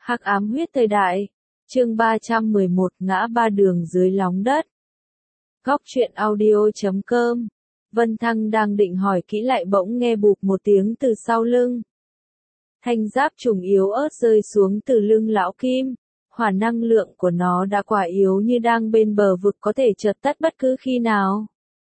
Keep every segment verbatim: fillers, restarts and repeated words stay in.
Hắc ám huyết thời đại. Chương ba trăm mười một ngã ba đường dưới lòng đất. Góc truyện audio chấm com. Vân Thăng đang định hỏi kỹ lại bỗng nghe bụp một tiếng từ sau lưng. Thanh giáp trùng yếu ớt rơi xuống từ lưng lão Kim. Hỏa năng lượng của nó đã quá yếu như đang bên bờ vực có thể chợt tắt bất cứ khi nào.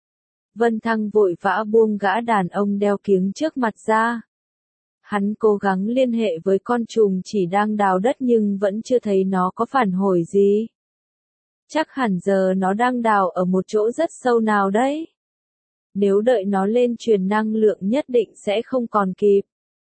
Vân Thăng vội vã buông gã đàn ông đeo kiếng trước mặt ra. Hắn cố gắng liên hệ với con trùng chỉ đang đào đất nhưng vẫn chưa thấy nó có phản hồi gì. Chắc hẳn giờ nó đang đào ở một chỗ rất sâu nào đấy. Nếu đợi nó lên truyền năng lượng nhất định sẽ không còn kịp.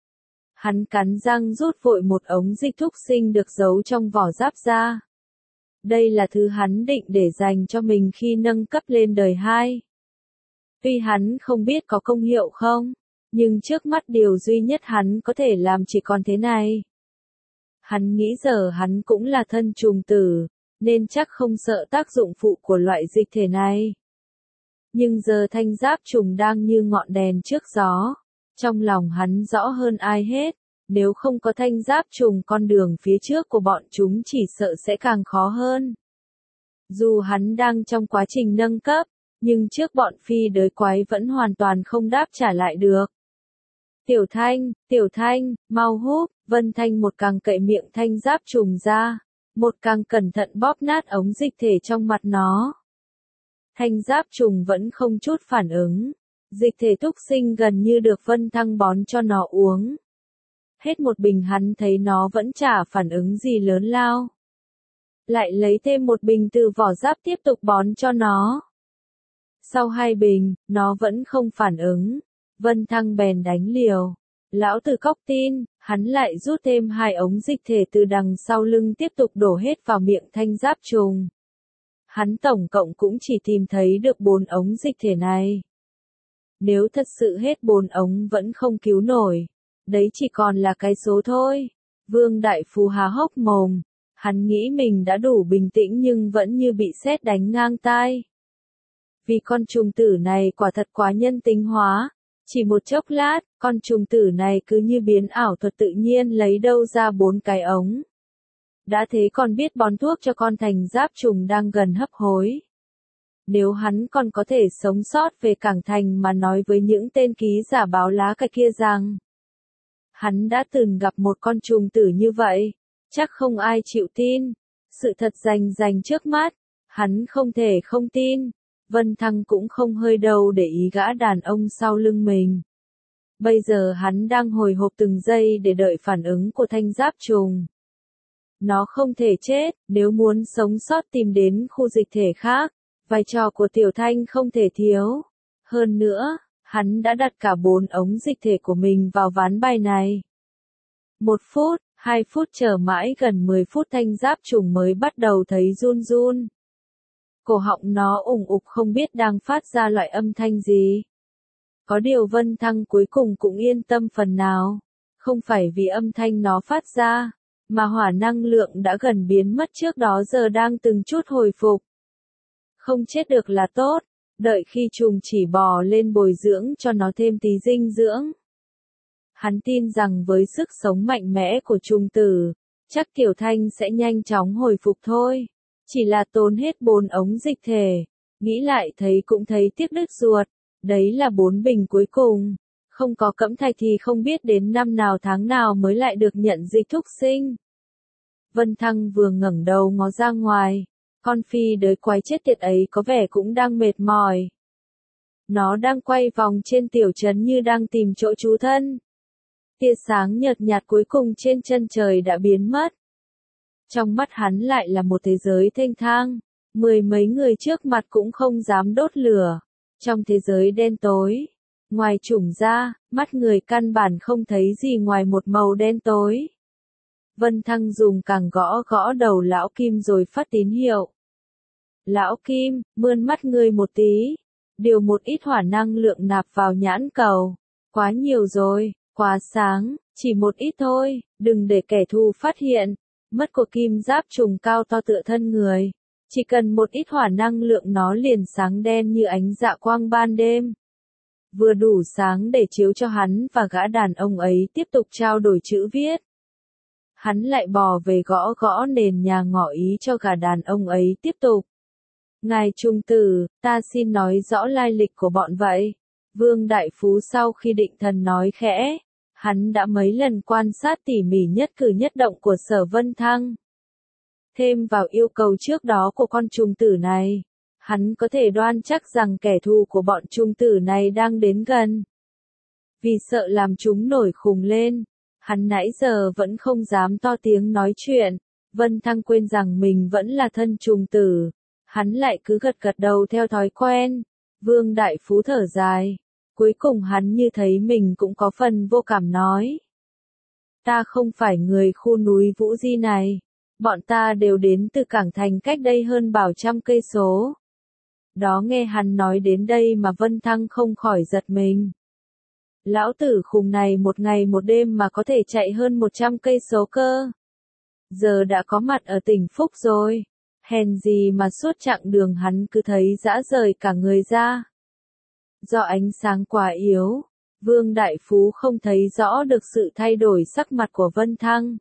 Hắn cắn răng rút vội một ống dịch thúc sinh được giấu trong vỏ giáp ra. Đây là thứ hắn định để dành cho mình khi nâng cấp lên đời hai. Tuy hắn không biết có công hiệu không, nhưng trước mắt điều duy nhất hắn có thể làm chỉ còn thế này. Hắn nghĩ giờ hắn cũng là thân trùng tử, nên chắc không sợ tác dụng phụ của loại dịch thể này. Nhưng giờ thanh giáp trùng đang như ngọn đèn trước gió. Trong lòng hắn rõ hơn ai hết, nếu không có thanh giáp trùng con đường phía trước của bọn chúng chỉ sợ sẽ càng khó hơn. Dù hắn đang trong quá trình nâng cấp, nhưng trước bọn phi đới quái vẫn hoàn toàn không đáp trả lại được. Tiểu Thanh, Tiểu Thanh, mau húp, Vân Thanh một càng cậy miệng thanh giáp trùng ra, một càng cẩn thận bóp nát ống dịch thể trong mặt nó. Thanh giáp trùng vẫn không chút phản ứng, dịch thể thúc sinh gần như được Vân Thăng bón cho nó uống. Hết một bình hắn thấy nó vẫn chả phản ứng gì lớn lao. Lại lấy thêm một bình từ vỏ giáp tiếp tục bón cho nó. Sau hai bình, nó vẫn không phản ứng. Vân Thăng bèn đánh liều. Lão tử cóc tin, hắn lại rút thêm hai ống dịch thể từ đằng sau lưng tiếp tục đổ hết vào miệng thanh giáp trùng. Hắn tổng cộng cũng chỉ tìm thấy được bốn ống dịch thể này. Nếu thật sự hết bốn ống vẫn không cứu nổi, đấy chỉ còn là cái số thôi. Vương Đại Phú há hốc mồm, hắn nghĩ mình đã đủ bình tĩnh nhưng vẫn như bị sét đánh ngang tai. Vì con trùng tử này quả thật quá nhân tính hóa. Chỉ một chốc lát, con trùng tử này cứ như biến ảo thuật tự nhiên lấy đâu ra bốn cái ống. Đã thế còn biết bón thuốc cho con thành giáp trùng đang gần hấp hối. Nếu hắn còn có thể sống sót về cảng thành mà nói với những tên ký giả báo lá cải kia rằng hắn đã từng gặp một con trùng tử như vậy, chắc không ai chịu tin. Sự thật rành rành trước mắt, hắn không thể không tin. Vân Thăng cũng không hơi đâu để ý gã đàn ông sau lưng mình. Bây giờ hắn đang hồi hộp từng giây để đợi phản ứng của thanh giáp trùng. Nó không thể chết, nếu muốn sống sót tìm đến khu dịch thể khác, vai trò của Tiểu Thanh không thể thiếu. Hơn nữa, hắn đã đặt cả bốn ống dịch thể của mình vào ván bài này. Một phút, hai phút chờ mãi gần mười phút thanh giáp trùng mới bắt đầu thấy run run. Cổ họng nó ủng ục không biết đang phát ra loại âm thanh gì. Có điều Vân Thăng cuối cùng cũng yên tâm phần nào. Không phải vì âm thanh nó phát ra, mà hỏa năng lượng đã gần biến mất trước đó giờ đang từng chút hồi phục. Không chết được là tốt, đợi khi trùng chỉ bò lên bồi dưỡng cho nó thêm tí dinh dưỡng. Hắn tin rằng với sức sống mạnh mẽ của trùng tử, chắc Tiểu Thanh sẽ nhanh chóng hồi phục thôi. Chỉ là tốn hết bốn ống dịch thể, nghĩ lại thấy cũng thấy tiếc đứt ruột, đấy là bốn bình cuối cùng, không có cẫm thạch thì không biết đến năm nào tháng nào mới lại được nhận dịch thúc sinh. Vân Thăng vừa ngẩng đầu ngó ra ngoài, con phi đới quái chết tiệt ấy có vẻ cũng đang mệt mỏi. Nó đang quay vòng trên tiểu trấn như đang tìm chỗ trú thân. Tia sáng nhợt nhạt cuối cùng trên chân trời đã biến mất. Trong mắt hắn lại là một thế giới thênh thang, mười mấy người trước mặt cũng không dám đốt lửa. Trong thế giới đen tối, ngoài trùng ra, mắt người căn bản không thấy gì ngoài một màu đen tối. Vân Thăng dùng càng gõ gõ đầu lão Kim rồi phát tín hiệu. Lão Kim, mươn mắt ngươi một tí, điều một ít hỏa năng lượng nạp vào nhãn cầu. Quá nhiều rồi, quá sáng, chỉ một ít thôi, đừng để kẻ thù phát hiện. Mắt của kim giáp trùng cao to tựa thân người. Chỉ cần một ít hỏa năng lượng nó liền sáng đen như ánh dạ quang ban đêm. Vừa đủ sáng để chiếu cho hắn và gã đàn ông ấy tiếp tục trao đổi chữ viết. Hắn lại bò về gõ gõ nền nhà ngỏ ý cho gã đàn ông ấy tiếp tục. Ngài trung tử, ta xin nói rõ lai lịch của bọn vậy. Vương Đại Phú sau khi định thần nói khẽ, hắn đã mấy lần quan sát tỉ mỉ nhất cử nhất động của Sở Vân Thăng. Thêm vào yêu cầu trước đó của con trung tử này, hắn có thể đoan chắc rằng kẻ thù của bọn trung tử này đang đến gần. Vì sợ làm chúng nổi khùng lên, hắn nãy giờ vẫn không dám to tiếng nói chuyện. Vân Thăng quên rằng mình vẫn là thân trung tử, hắn lại cứ gật gật đầu theo thói quen. Vương Đại Phú thở dài, cuối cùng hắn như thấy mình cũng có phần vô cảm nói. Ta không phải người khu núi Vũ Di này, bọn ta đều đến từ Cảng Thành cách đây hơn bảo trăm cây số. Đó nghe hắn nói đến đây mà Vân Thăng không khỏi giật mình. Lão tử khùng này một ngày một đêm mà có thể chạy hơn một trăm cây số cơ. Giờ đã có mặt ở tỉnh Phúc rồi, hèn gì mà suốt chặng đường hắn cứ thấy rã rời cả người ra. Do ánh sáng quá yếu, Vương Đại Phú không thấy rõ được sự thay đổi sắc mặt của Vân Thăng.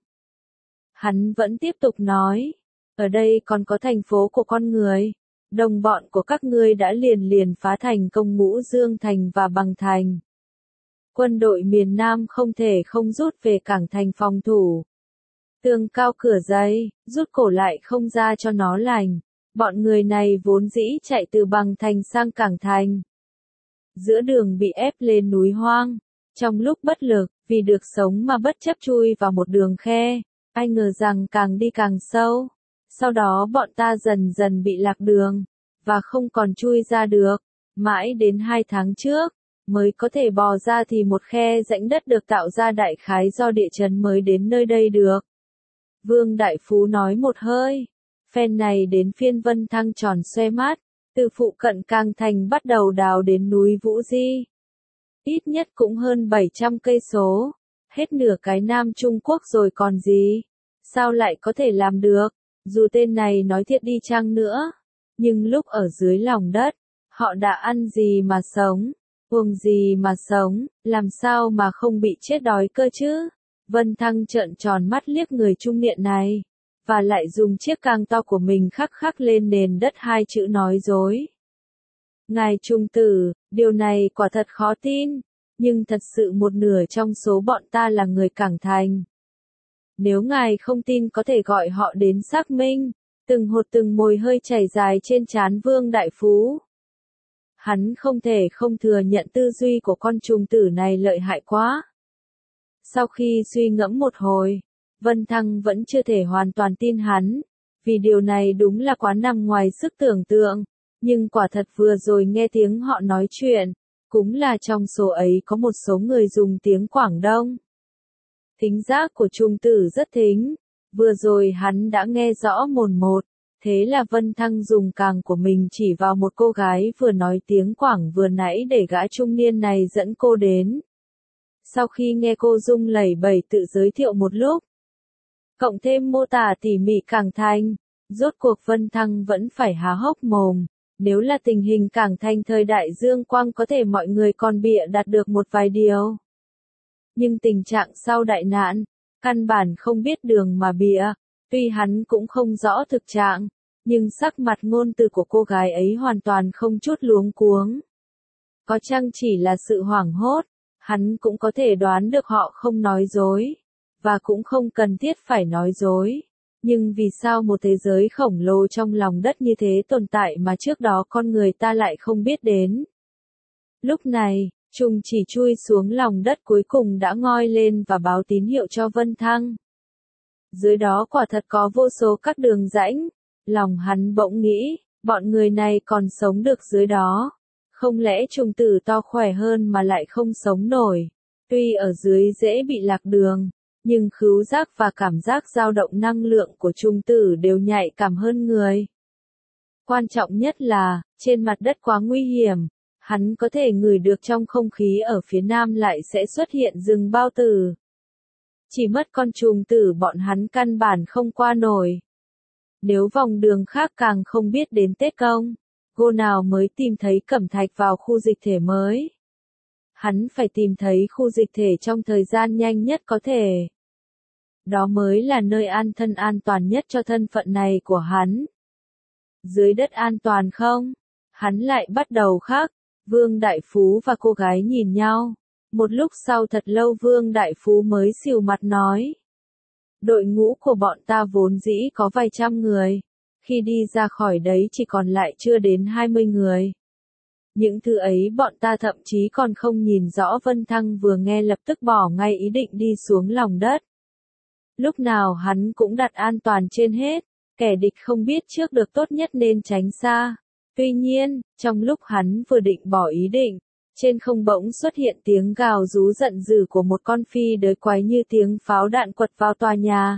Hắn vẫn tiếp tục nói, ở đây còn có thành phố của con người, đồng bọn của các ngươi đã liền liền phá thành công Ngũ Dương Thành và Bằng Thành. Quân đội miền Nam không thể không rút về Cảng Thành phòng thủ. Tường cao cửa dày, rút cổ lại không ra cho nó lành. Bọn người này vốn dĩ chạy từ Bằng Thành sang Cảng Thành. Giữa đường bị ép lên núi hoang. Trong lúc bất lực, vì được sống mà bất chấp chui vào một đường khe. Ai ngờ rằng càng đi càng sâu. Sau đó bọn ta dần dần bị lạc đường, và không còn chui ra được. Mãi đến hai tháng trước, mới có thể bò ra thì một khe rãnh đất được tạo ra đại khái do địa chấn mới đến nơi đây được. Vương Đại Phú nói một hơi. Phen này đến phiên Vân Thăng tròn xoe mắt, từ phụ cận Cảng Thành bắt đầu đào đến núi Vũ Di. Ít nhất cũng hơn bảy trăm cây số, hết nửa cái Nam Trung Quốc rồi còn gì. Sao lại có thể làm được, dù tên này nói thiệt đi chăng nữa. Nhưng lúc ở dưới lòng đất, họ đã ăn gì mà sống, uống gì mà sống, làm sao mà không bị chết đói cơ chứ. Vân Thăng trợn tròn mắt liếc người trung niên này, và lại dùng chiếc càng to của mình khắc khắc lên nền đất hai chữ nói dối. Ngài trung tử, điều này quả thật khó tin, nhưng thật sự một nửa trong số bọn ta là người Cảng Thành. Nếu ngài không tin có thể gọi họ đến xác minh. Từng hột từng mồi hơi chảy dài trên trán Vương Đại Phú. Hắn không thể không thừa nhận tư duy của con trùng tử này lợi hại quá. Sau khi suy ngẫm một hồi, Vân Thăng vẫn chưa thể hoàn toàn tin hắn, vì điều này đúng là quá nằm ngoài sức tưởng tượng. Nhưng quả thật vừa rồi nghe tiếng họ nói chuyện, cũng là trong số ấy có một số người dùng tiếng Quảng Đông. Thính giác của trùng tử rất thính. Vừa rồi hắn đã nghe rõ mồn một, thế là Vân Thăng dùng càng của mình chỉ vào một cô gái vừa nói tiếng Quảng vừa nãy để gã trung niên này dẫn cô đến. Sau khi nghe cô rung lẩy bẩy tự giới thiệu một lúc, cộng thêm mô tả tỉ mỉ Cảng Thành, rốt cuộc Vân Thăng vẫn phải há hốc mồm. Nếu là tình hình Cảng Thành thời đại Dương Quang có thể mọi người còn bịa đặt được một vài điều. Nhưng tình trạng sau đại nạn, căn bản không biết đường mà bịa, tuy hắn cũng không rõ thực trạng, nhưng sắc mặt ngôn từ của cô gái ấy hoàn toàn không chút luống cuống. Có chăng chỉ là sự hoảng hốt, hắn cũng có thể đoán được họ không nói dối, và cũng không cần thiết phải nói dối. Nhưng vì sao một thế giới khổng lồ trong lòng đất như thế tồn tại mà trước đó con người ta lại không biết đến? Lúc này, Trung chỉ chui xuống lòng đất cuối cùng đã ngoi lên và báo tín hiệu cho Vân Thăng. Dưới đó quả thật có vô số các đường rãnh, lòng hắn bỗng nghĩ, bọn người này còn sống được dưới đó. Không lẽ trùng tử to khỏe hơn mà lại không sống nổi, tuy ở dưới dễ bị lạc đường, nhưng khứu giác và cảm giác dao động năng lượng của trùng tử đều nhạy cảm hơn người. Quan trọng nhất là, trên mặt đất quá nguy hiểm. Hắn có thể ngửi được trong không khí ở phía nam lại sẽ xuất hiện rừng bao tử. Chỉ mất con trùng tử bọn hắn căn bản không qua nổi. Nếu vòng đường khác càng không biết đến Tết Công, cô nào mới tìm thấy cẩm thạch vào khu dịch thể mới. Hắn phải tìm thấy khu dịch thể trong thời gian nhanh nhất có thể. Đó mới là nơi an thân an toàn nhất cho thân phận này của hắn. Dưới đất an toàn không? Hắn lại bắt đầu khắc. Vương Đại Phú và cô gái nhìn nhau. Một lúc sau thật lâu Vương Đại Phú mới xìu mặt nói. Đội ngũ của bọn ta vốn dĩ có vài trăm người. Khi đi ra khỏi đấy chỉ còn lại chưa đến hai mươi người. Những thứ ấy bọn ta thậm chí còn không nhìn rõ. Vân Thăng vừa nghe lập tức bỏ ngay ý định đi xuống lòng đất. Lúc nào hắn cũng đặt an toàn trên hết. Kẻ địch không biết trước được tốt nhất nên tránh xa. Tuy nhiên, trong lúc hắn vừa định bỏ ý định, trên không bỗng xuất hiện tiếng gào rú giận dữ của một con phi đới quái như tiếng pháo đạn quật vào tòa nhà.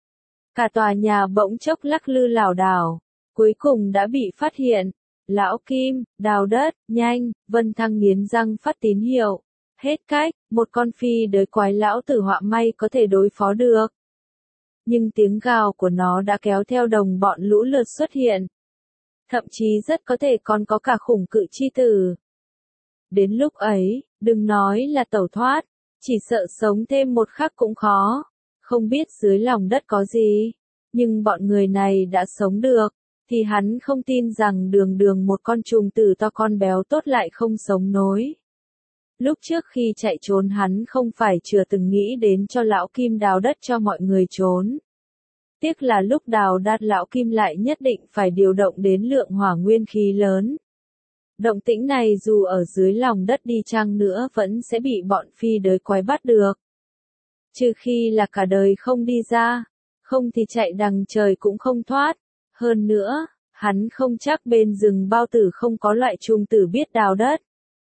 Cả tòa nhà bỗng chốc lắc lư lảo đảo, cuối cùng đã bị phát hiện. Lão Kim, đào đất, nhanh, Vân Thăng nghiến răng phát tín hiệu. Hết cách, một con phi đới quái lão tử họa may có thể đối phó được. Nhưng tiếng gào của nó đã kéo theo đồng bọn lũ lượt xuất hiện. Thậm chí rất có thể còn có cả khủng cự chi tử. Đến lúc ấy, đừng nói là tẩu thoát, chỉ sợ sống thêm một khắc cũng khó. Không biết dưới lòng đất có gì, nhưng bọn người này đã sống được, thì hắn không tin rằng đường đường một con trùng tử to con béo tốt lại không sống nổi. Lúc trước khi chạy trốn hắn không phải chưa từng nghĩ đến cho lão Kim đào đất cho mọi người trốn. Tiếc là lúc đào đất lão Kim lại nhất định phải điều động đến lượng hỏa nguyên khí lớn. Động tĩnh này dù ở dưới lòng đất đi chăng nữa vẫn sẽ bị bọn phi đới quái bắt được. Trừ khi là cả đời không đi ra, không thì chạy đằng trời cũng không thoát. Hơn nữa, hắn không chắc bên rừng bao tử không có loại trùng tử biết đào đất.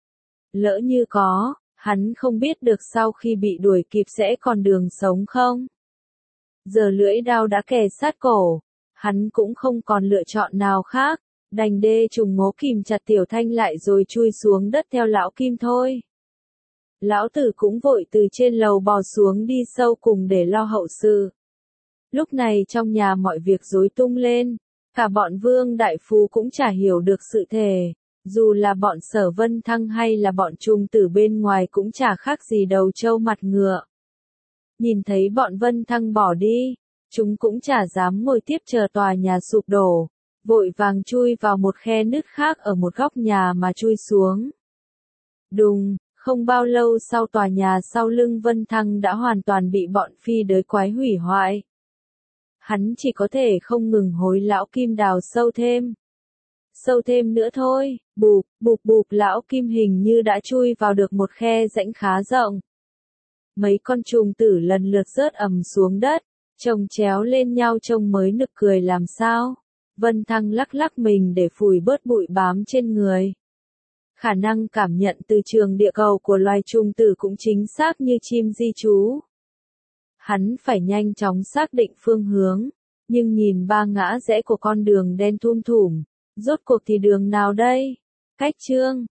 Lỡ như có, hắn không biết được sau khi bị đuổi kịp sẽ còn đường sống không. Giờ lưỡi đao đã kề sát cổ, hắn cũng không còn lựa chọn nào khác, đành đê trùng ngố kìm chặt Tiểu Thanh lại rồi chui xuống đất theo lão Kim thôi. Lão tử cũng vội từ trên lầu bò xuống đi sâu cùng để lo hậu sự. Lúc này trong nhà mọi việc rối tung lên, cả bọn Vương Đại Phú cũng chả hiểu được sự thể, dù là bọn Sở Vân Thăng hay là bọn trùng tử bên ngoài cũng chả khác gì đầu trâu mặt ngựa. Nhìn thấy bọn Vân Thăng bỏ đi, chúng cũng chả dám ngồi tiếp chờ tòa nhà sụp đổ, vội vàng chui vào một khe nứt khác ở một góc nhà mà chui xuống. Đùng, không bao lâu sau tòa nhà sau lưng Vân Thăng đã hoàn toàn bị bọn phi đới quái hủy hoại. Hắn chỉ có thể không ngừng hối lão Kim đào sâu thêm. Sâu thêm nữa thôi, bụp, bụp bụp lão Kim hình như đã chui vào được một khe rãnh khá rộng. Mấy con trùng tử lần lượt rớt ầm xuống đất, chồng chéo lên nhau trông mới nực cười làm sao. Vân Thăng lắc lắc mình để phủi bớt bụi bám trên người. Khả năng cảm nhận từ trường địa cầu của loài trùng tử cũng chính xác như chim di trú. Hắn phải nhanh chóng xác định phương hướng, nhưng nhìn ba ngã rẽ của con đường đen thum thủm, rốt cuộc thì đường nào đây? Cách chương